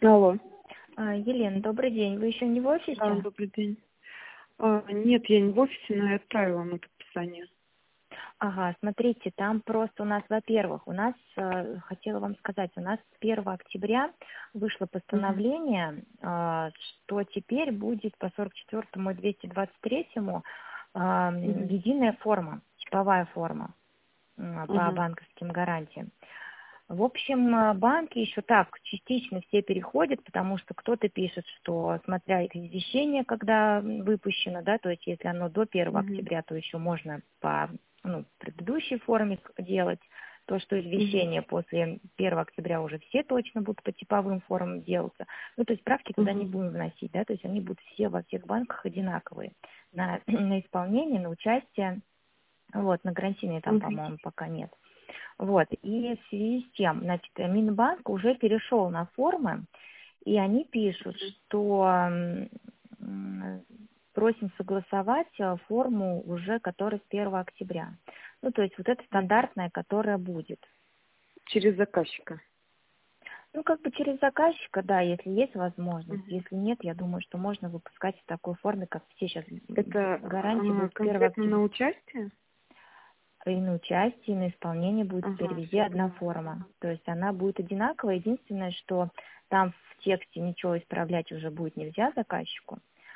Алло. Елена, добрый день. Вы еще не в Да, офисе? добрый день. Нет, я не в офисе, но я отправила на подписание. Ага, смотрите, там просто у нас, во-первых, хотела вам сказать, у нас с 1 октября вышло Мгм. постановление, что теперь будет по 44-му и 223-му Мгм. единая форма, типовая форма по Ага. банковским гарантиям. В общем, банки еще так частично все переходят, потому что кто-то пишет, что смотря извещение, когда выпущено, да, то есть если оно до 1 Мгм. октября, то еще можно по предыдущей форме делать. То, что Мгм. извещение после 1 октября уже все точно будут по типовым формам делаться. Ну, то есть правки туда не Мгм. будем вносить, да, то есть они будут все во всех банках одинаковые на, на исполнение, на участие. Вот, на гарантийные там, Мгм. по-моему, пока нет. Вот, и в связи с тем, значит, Минбанк уже перешел на формы, и они пишут, что просим согласовать форму уже, которая с 1 октября. Ну, то есть вот это Мгм. стандартная, которая будет. Через заказчика. Ну, как бы через заказчика, да, если есть возможность. Мгм. Если нет, я думаю, что можно выпускать в такой форме, как все сейчас Это гарантии будут с 1 конкретно октября. на участие? И на участие, и на исполнение будет теперь Ага, везде все одна поняла. форма. То есть она будет одинаковая. Единственное, что там в тексте ничего исправлять уже будет нельзя заказчику.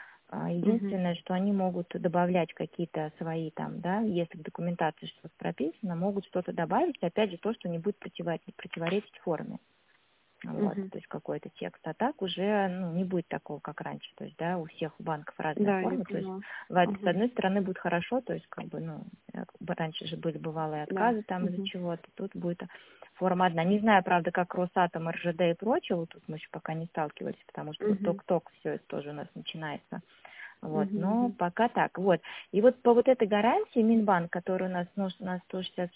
Мгм. Единственное, что они могут добавлять какие-то свои там, да, если в документации что-то прописано, могут что-то добавить, опять же, то, что не будет противоречить форме. Вот, Мгм. то есть какой-то текст. А так уже не будет такого, как раньше. То есть, да, у всех банков разная Да, я форма. То есть, поняла. с Ага. одной стороны, будет хорошо, то есть, как бы, раньше же были бывалые Да. отказы там из-за Мгм. чего-то, тут будет форма одна. Не знаю, правда, как Росатом, РЖД и прочее, вот тут мы еще пока не сталкивались, потому что вот Мгм. ток-ток все это тоже у нас начинается. Вот, Мгм. но Мгм. пока так. Вот. И вот по вот этой гарантии Минбанк, который у нас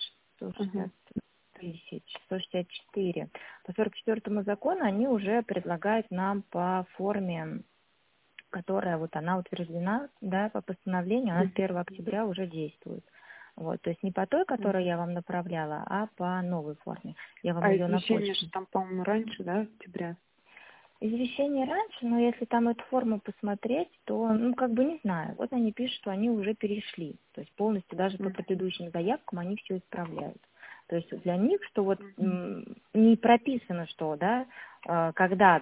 160 Ага. тысяч, 164. По 44-му закону они уже предлагают нам по форме, которая вот она утверждена, да, по постановлению, она с Мгм. 1 октября уже действует. Вот, то есть не по той, которую Мгм. я вам направляла, а по новой форме. Я вам А ее на извещение же почту. там, по-моему, раньше, да, октября? Извещение раньше, но если там эту форму посмотреть, то, как бы не знаю. Вот они пишут, что они уже перешли. То есть полностью даже по Мгм. предыдущим заявкам они все исправляют. То есть для них, что вот Мгм. не прописано, что, да, когда,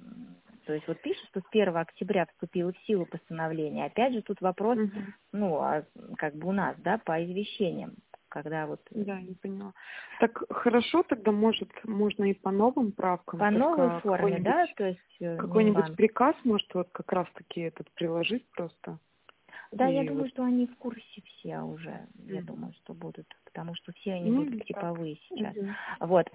то есть вот пишут, что с 1 октября вступило в силу постановление. Опять же, тут вопрос, Мгм. как бы у нас, да, по извещениям, когда вот Да, я поняла. Так хорошо, тогда можно и по новым правкам, по новой только форме, да, то есть какой-нибудь Минбанк. приказ, может, вот как раз-таки этот приложить просто. Да, я И вот, думаю, что они в курсе все уже, я мгм. думаю, что будут, потому что все они Ну будут или так. типовые сейчас. Мгм. Вот,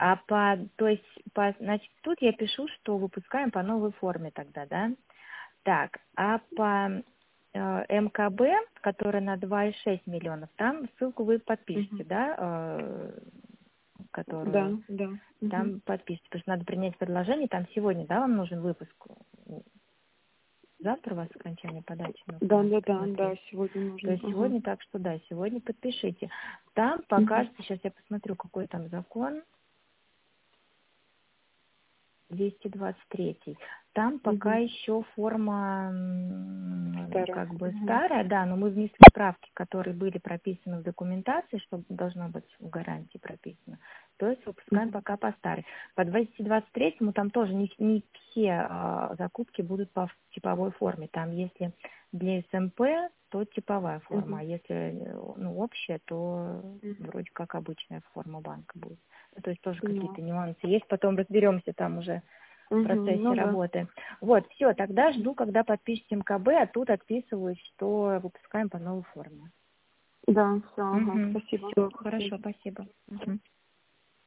значит, тут я пишу, что выпускаем по новой форме тогда, да? Так, а по МКБ, который на 2,6 миллионов, там ссылку вы подпишете, Мгм. да, Да, которую да. Мгм. там подпишите, потому что надо принять предложение, там сегодня, да, вам нужен выпуск. Завтра у вас окончание подачи, ну-ка, Да, надо да, да, посмотреть. да, сегодня То нужно. есть Ага. сегодня, так что да, сегодня подпишите. Там Мгм. покажется, сейчас я посмотрю, какой там закон, 223. Там пока Мгм. еще форма Старая. как бы Мгм. старая, да, но мы внесли правки, которые были прописаны в документации, что должно быть в гарантии прописано. То есть выпускаем Мгм. пока по старой. По 223 там тоже не все закупки будут по типовой форме. Там если для СМП, то типовая форма, а Мгм. если общая, то Мгм. вроде как обычная форма банка будет. Ну, то есть тоже Поняла. какие-то нюансы есть, потом разберемся там уже в Мгм. процессе Ну да. работы. Вот, все, тогда жду, когда подпишете МКБ, а тут отписываюсь, что выпускаем по новой форме. Да, все, ага, Угу. спасибо. Все, До хорошо, связи. спасибо. Мгм.